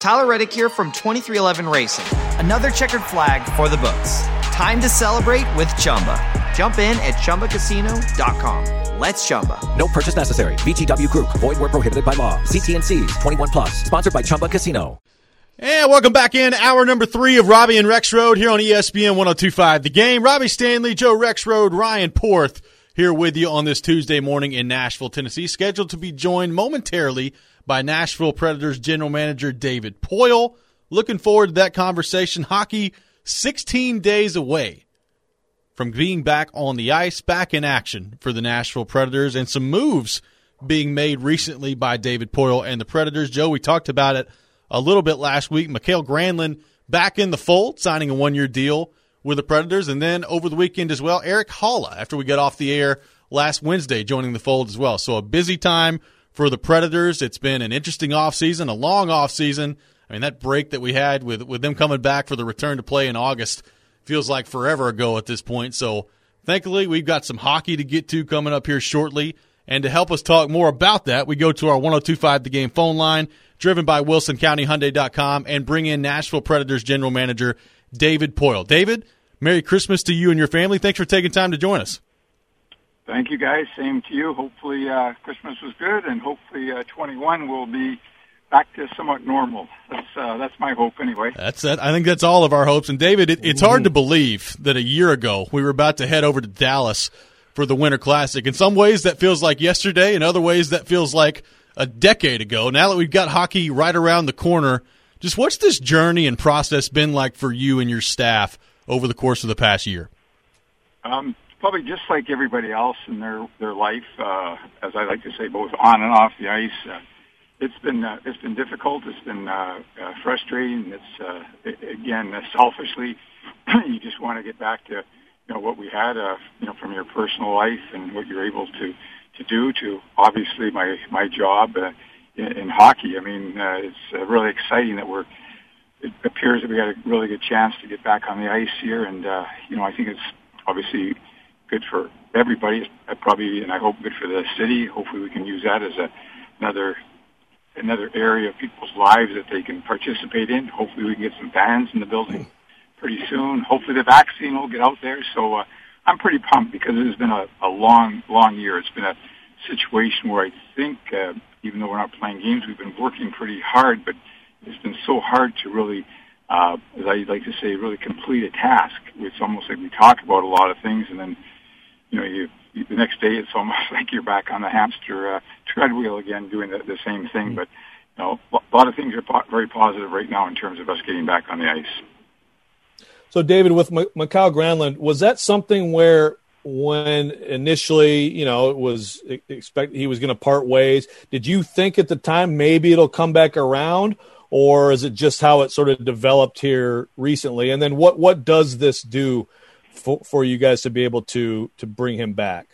Tyler Reddick here from 2311 Racing. Another checkered flag for the books. Time to celebrate with Chumba. Jump in at ChumbaCasino.com. Let's Chumba. No purchase necessary. VGW Group. Void where prohibited by law. See T&Cs. 21 plus. Sponsored by Chumba Casino. And welcome back in. Hour number 3 of Robbie and Rexrode here on ESPN 102.5 The Game. Robbie Stanley, Joe Rexrode, Ryan Porth here with you on this Tuesday morning in Nashville, Tennessee. Scheduled to be joined momentarily by Nashville Predators general manager David Poile. Looking forward to that conversation. Hockey 16 days away from being back on the ice, back in action for the Nashville Predators, and some moves being made recently by David Poile and the Predators. Joe, we talked about it a little bit last week. Mikael Granlund back in the fold, signing a one-year deal with the Predators. And then over the weekend as well, Erik Haula, after we got off the air last Wednesday, joining the fold as well. So a busy time for the Predators. It's been an interesting offseason, a long offseason. I mean, that break that we had with them coming back for the return to play in August feels like forever ago at this point. So thankfully, we've got some hockey to get to coming up here shortly. And to help us talk more about that, we go to our 102.5 The Game phone line, driven by WilsonCountyHyundai.com, and bring in Nashville Predators general manager David Poile. David, Merry Christmas to you and your family. Thanks for taking time to join us. Thank you, guys. Same to you. Hopefully Christmas was good, and hopefully 21 will be back to somewhat normal. That's my hope anyway. That's it. I think that's all of our hopes. And, David, it's hard to believe that a year ago we were about to head over to Dallas for the Winter Classic. In some ways that feels like yesterday. In other ways that feels like a decade ago. Now that we've got hockey right around the corner, just what's this journey and process been like for you and your staff over the course of the past year? Probably just like everybody else in their life, as I like to say, both on and off the ice. It's been difficult. It's been frustrating. It's again, selfishly, you just want to get back to what we had from your personal life and what you're able to do to obviously my job in hockey. I mean, it's really exciting that it appears that we got a really good chance to get back on the ice here, and I think it's obviously good for everybody, probably, and I hope good for the city. Hopefully we can use that as another area of people's lives that they can participate in. Hopefully we can get some fans in the building pretty soon. Hopefully the vaccine will get out there. So I'm pretty pumped because it has been a long year. It's been a situation where I think, even though we're not playing games, we've been working pretty hard, but it's been so hard to really, as I like to say, really complete a task. It's almost like we talk about a lot of things, and then the next day it's almost like you're back on the hamster treadwheel again, doing the same thing. But a lot of things are very positive right now in terms of us getting back on the ice. So, David, with Mikael Granlund, was that something where when initially, it was expected he was going to part ways, did you think at the time maybe it'll come back around, or is it just how it sort of developed here recently? And then what does this do for you guys to be able to bring him back?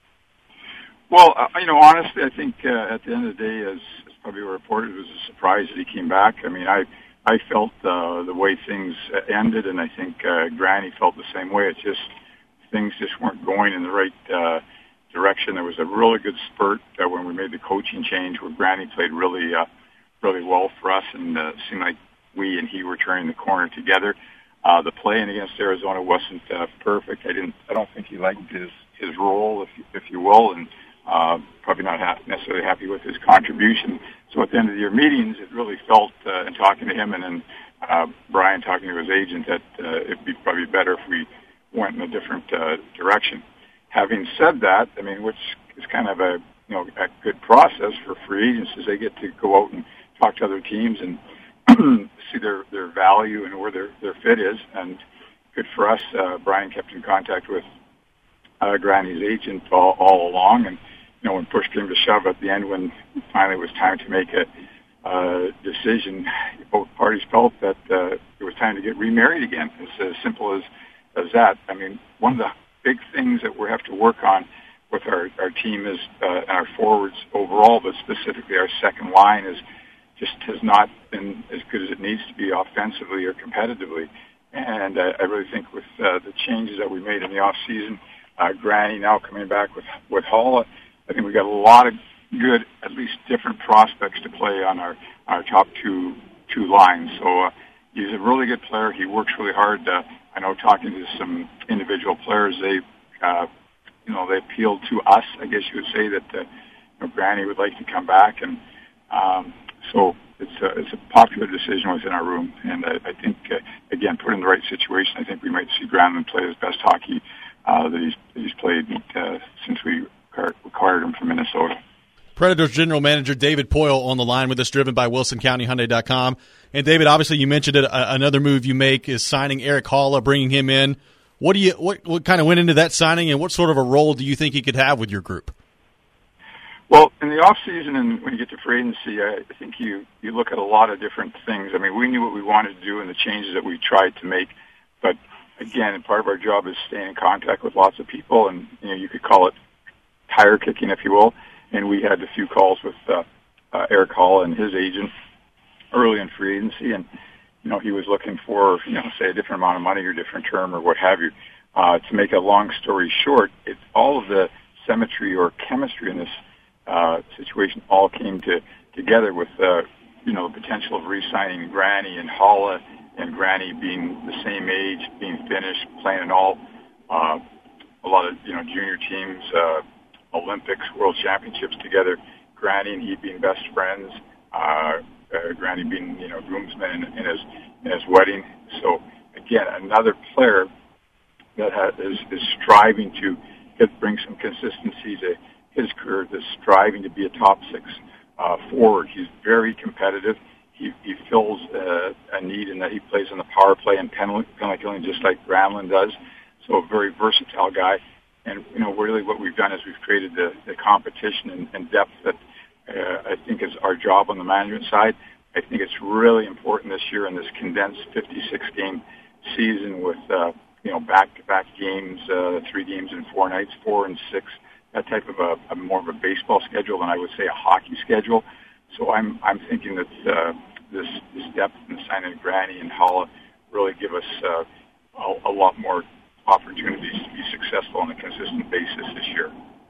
Well, honestly, I think at the end of the day, as probably reported, it was a surprise that he came back. I mean, I felt the way things ended, and I think Granny felt the same way. It's just things just weren't going in the right direction. There was a really good spurt when we made the coaching change where Granny played really well for us, and it seemed like we and he were turning the corner together. The playing against Arizona wasn't perfect. I don't think he liked his role, if you will, and probably not necessarily happy with his contribution. So at the end of the year meetings, it really felt, in talking to him and then Brian talking to his agent, that it'd be probably better if we went in a different direction. Having said that, I mean, which is kind of a good process for free agents, is they get to go out and talk to other teams and see their value and where their fit is. And good for us. Brian kept in contact with Granny's agent all along, and when push came to shove at the end, when finally it was time to make a decision, both parties felt that it was time to get remarried again. It's as simple as that. I mean, one of the big things that we have to work on with our team is our forwards overall, but specifically our second line has not been as good as it needs to be offensively or competitively. And I really think with the changes that we made in the off season, Granny now coming back with Hall, I think we got a lot of good, at least different prospects to play on our top two two lines. So he's a really good player. He works really hard. I know talking to some individual players, they appealed to us. I guess you would say that Granny would like to come back, and so it's a popular decision within our room. And I think again, put in the right situation, I think we might see Granlund play his best hockey that he's played since we acquired him from Minnesota. Predators General Manager David Poile on the line with us, driven by WilsonCountyHyundai.com. And David, obviously you mentioned it. Another move you make is signing Erik Haula, bringing him in. What kind of went into that signing, and what sort of a role do you think he could have with your group? Well, in the off season and when you get to free agency, I think you look at a lot of different things. I mean, we knew what we wanted to do and the changes that we tried to make, but again, part of our job is staying in contact with lots of people, and you could call it tire kicking, if you will. And we had a few calls with Erik Haula and his agent early in free agency, and he was looking for say a different amount of money or different term or what have you. To make a long story short, it's all of the symmetry or chemistry in this situation all came together with the potential of re-signing Granny and Haula, and Granny being the same age, being finished, playing in all a lot of junior teams, Olympics, World Championships together. Granny and he being best friends. Granny being groomsman in his wedding. So again, another player that is striving to bring some consistency to his career, that's striving to be a top six forward. He's very competitive. He fills a need in that he plays on the power play and penalty killing just like Granlund does. So a very versatile guy. And really what we've done is we've created the competition and depth that I think is our job on the management side. I think it's really important this year in this condensed 56-game season with back-to-back games, 3 games in 4 nights, 4 and 6, that type of a more of a baseball schedule than I would say a hockey schedule. So I'm thinking that this depth in signing Granny and Haula really give us a lot more opportunities to be successful on a consistent basis this year.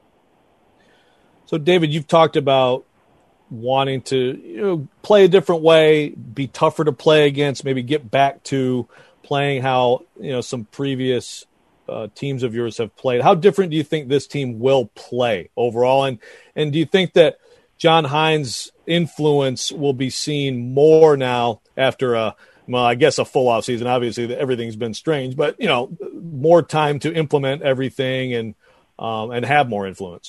So, David, you've talked about wanting to play a different way, be tougher to play against, maybe get back to playing how some previous teams of yours have played. How different do you think this team will play overall? And do you think that John Hynes' influence will be seen more now after a full off season? Obviously, everything's been strange, but more time to implement everything and have more influence.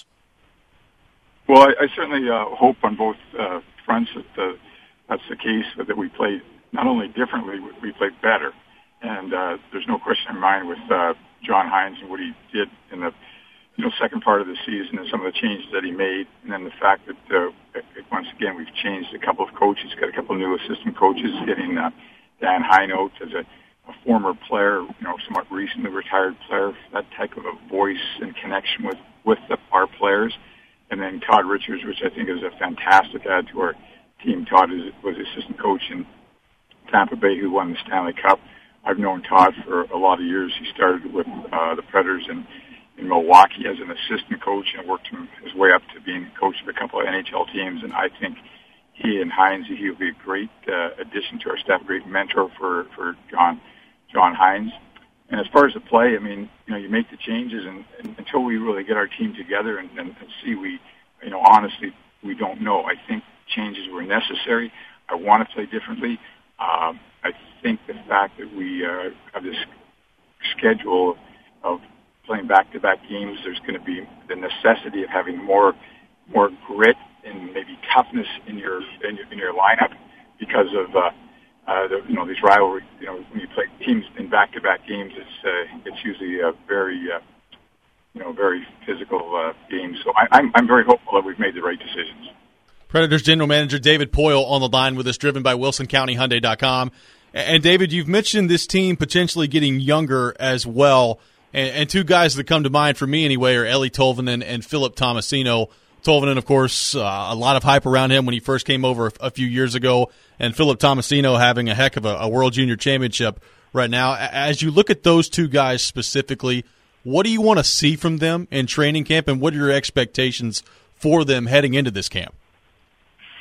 Well, I certainly hope on both fronts that that's the case, that we play not only differently, we play better. And there's no question in mind with John Hynes and what he did in the second part of the season and some of the changes that he made, and then the fact that once again we've changed a couple of coaches, got a couple of new assistant coaches, getting Dan Heinold as a former player, somewhat recently retired player, that type of a voice and connection with our players. And then Todd Richards, which I think is a fantastic add to our team. Todd was assistant coach in Tampa Bay who won the Stanley Cup. I've known Todd for a lot of years. He started with the Predators in Milwaukee as an assistant coach and worked his way up to being coach of a couple of NHL teams. And I think he and Hynes, he'll be a great addition to our staff, great mentor for John Hynes. And as far as the play, I mean, you make the changes, and until we really get our team together and see, honestly, we don't know. I think changes were necessary. I want to play differently. I think the fact that we have this schedule of playing back-to-back games, there's going to be the necessity of having more grit and maybe toughness in your lineup because of these rivalry. When you play teams in back-to-back games, it's usually a very physical game. So I'm very hopeful that we've made the right decisions. Predators General Manager David Poile on the line with us, driven by WilsonCountyHyundai.com. And David, you've mentioned this team potentially getting younger as well. And two guys that come to mind for me anyway are Eeli Tolvanen and Philip Tomasino. Tolvanen, of course, a lot of hype around him when he first came over a few years ago, and Philip Tomasino having a heck of a World Junior Championship right now. As you look at those two guys specifically, what do you want to see from them in training camp, and what are your expectations for them heading into this camp?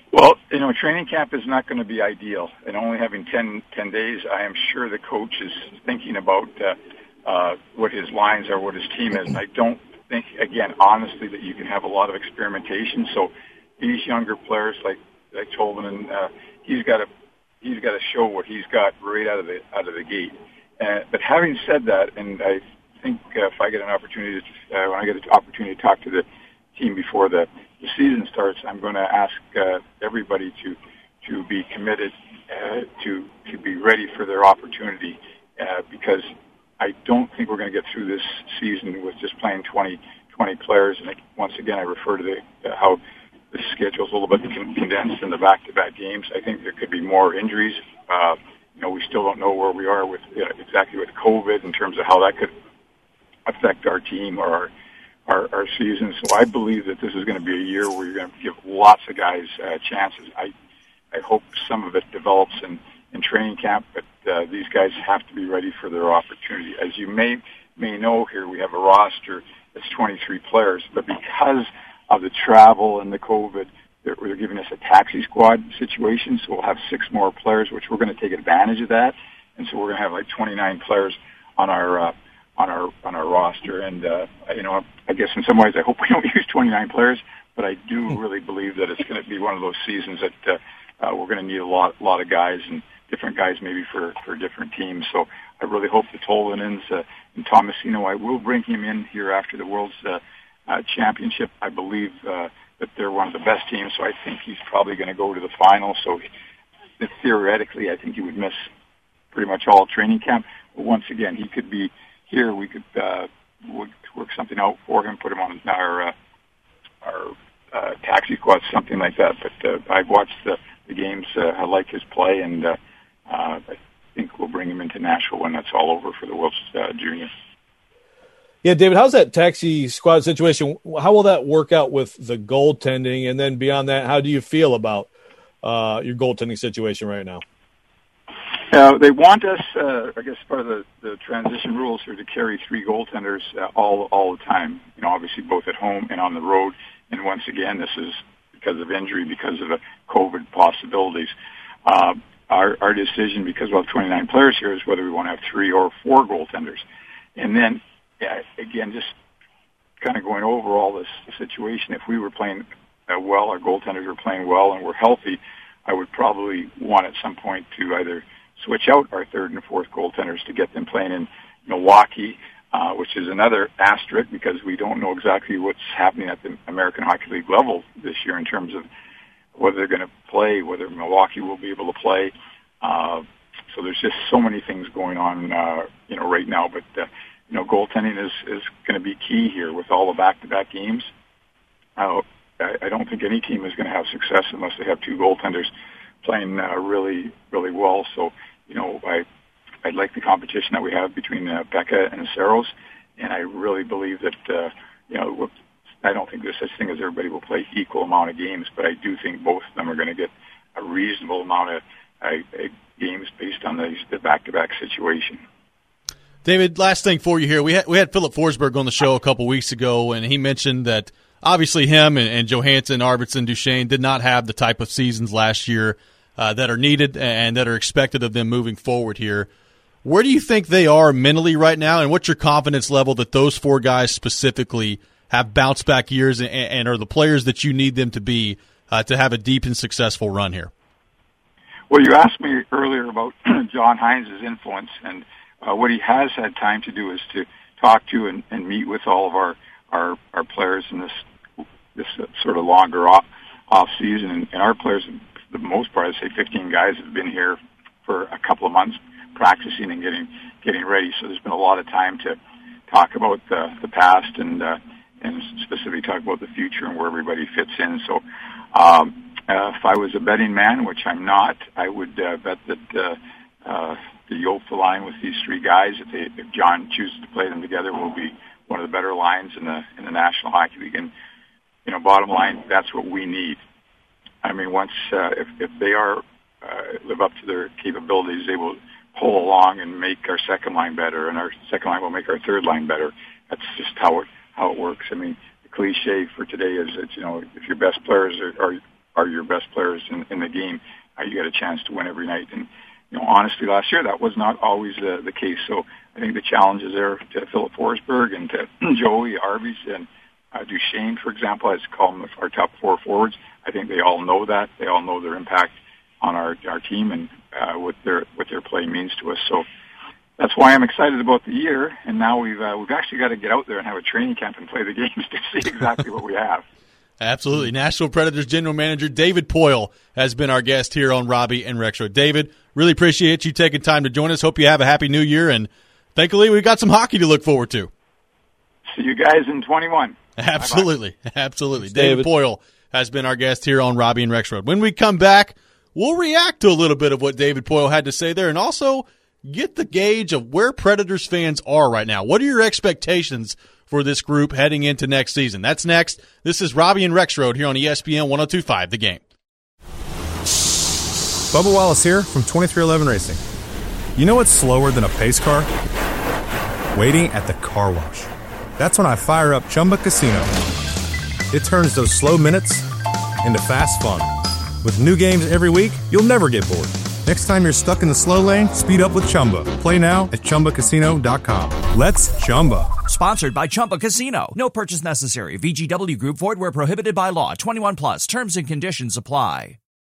Well, training camp is not going to be ideal, and only having 10 days, I am sure the coach is thinking about what his lines are, what his team is. And I don't think, again, honestly, that you can have a lot of experimentation. So these younger players, like Tolvanen, he's got to show what he's got right out of the gate. But having said that, and I think if I get an opportunity, when I get an opportunity to talk to the team before the season starts, I'm going to ask everybody to be committed, to be ready for their opportunity, because I don't think we're going to get through this season with just playing 20 players. And once again, I refer to how the schedule is a little bit condensed in the back-to-back games. I think there could be more injuries. We still don't know where we are with exactly with COVID in terms of how that could affect our team or our season. So I believe that this is going to be a year where you're going to give lots of guys chances. I hope some of it develops in training camp, but these guys have to be ready for their opportunity. As you may know, here we have a roster that's 23 players, but because of the travel and the COVID, they're giving us a taxi squad situation, so we'll have 6 more players, which we're going to take advantage of that, and so we're going to have like 29 players on our roster. And I guess in some ways I hope we don't use 29 players, but I do really believe that it's going to be one of those seasons that we're going to need a lot of guys, and different guys maybe for different teams. So I really hope the Tolvanens and Tomasino, I will bring him in here after the World's Championship. I believe that they're one of the best teams, so I think he's probably going to go to the final. So theoretically, I think he would miss pretty much all training camp. But once again, he could be here. We could work something out for him, put him on our taxi squad, something like that. But I've watched the games. I like his play, and I think we'll bring him into Nashville when that's all over for the World's Juniors. Yeah, David, how's that taxi squad situation? How will that work out with the goaltending? And then beyond that, how do you feel about your goaltending situation right now? They want us, I guess, part of the transition rules here to carry 3 goaltenders all the time. Obviously both at home and on the road. And once again, this is because of injury, because of the COVID possibilities. Our decision, because we'll have 29 players here, is whether we want to have 3 or 4 goaltenders. And then, again, just kind of going over all this situation, if we were playing well, our goaltenders were playing well, and we're healthy, I would probably want at some point to either switch out our 3rd and 4th goaltenders to get them playing in Milwaukee, which is another asterisk because we don't know exactly what's happening at the American Hockey League level this year in terms of whether they're going to play, whether Milwaukee will be able to play. So there's just so many things going on, right now. But goaltending is going to be key here with all the back-to-back games. I don't think any team is going to have success unless they have 2 goaltenders playing really, really well. So, I'd like the competition that we have between Becca and Saros, and I really believe that, I don't think there's such thing as everybody will play equal amount of games, but I do think both of them are going to get a reasonable amount of games based on the back-to-back situation. David, last thing for you here. We had Philip Forsberg on the show a couple weeks ago, and he mentioned that obviously him and Johansson, Arvidsson, Duchesne did not have the type of seasons last year that are needed and that are expected of them moving forward here. Where do you think they are mentally right now, and what's your confidence level that those 4 guys specifically have bounce-back years and are the players that you need them to be to have a deep and successful run here? Well, you asked me earlier about John Hines' influence, and what he has had time to do is to talk to and meet with all of our players in this sort of longer off season, and our players, for the most part, I'd say 15 guys have been here for a couple of months practicing and getting ready. So there's been a lot of time to talk about the past and specifically talk about the future and where everybody fits in. So if I was a betting man, which I'm not, I would bet that the Yofa line with these 3 guys, if John chooses to play them together, will be one of the better lines in the National Hockey League. And bottom line, that's what we need. I mean, once if they are live up to their capabilities, they will pull along and make our second line better, and our second line will make our third line better. That's just how it works. I mean, the cliche for today is that if your best players are your best players in the game, you get a chance to win every night. And honestly, last year that was not always the case. So I think the challenge is there to Philip Forsberg and to Joey Arvids and Duchesne, for example, as call them our top 4 forwards. I think they all know that. They all know their impact on our team and what their play means to us. So that's why I'm excited about the year. And now we've actually got to get out there and have a training camp and play the games to see exactly what we have. Absolutely. Nashville Predators General Manager David Poile has been our guest here on Robbie and Rexroad. David, really appreciate you taking time to join us. Hope you have a happy new year, and thankfully we've got some hockey to look forward to. See you guys in 21. Absolutely. Bye-bye. Absolutely. Thanks, David Poile has been our guest here on Robbie and Rexroad. When we come back, we'll react to a little bit of what David Poile had to say there and also get the gauge of where Predators fans are right now. What are your expectations for this group heading into next season? That's next. This is Robbie and Rexroad here on ESPN 102.5 The Game. Bubba Wallace here from 2311 Racing. You know what's slower than a pace car? Waiting at the car wash. That's when I fire up Chumba Casino. It turns those slow minutes into fast fun. With new games every week, you'll never get bored. Next time you're stuck in the slow lane, speed up with Chumba. Play now at ChumbaCasino.com. Let's Chumba. Sponsored by Chumba Casino. No purchase necessary. VGW Group. Void where prohibited by law. 21 plus. Terms and conditions apply.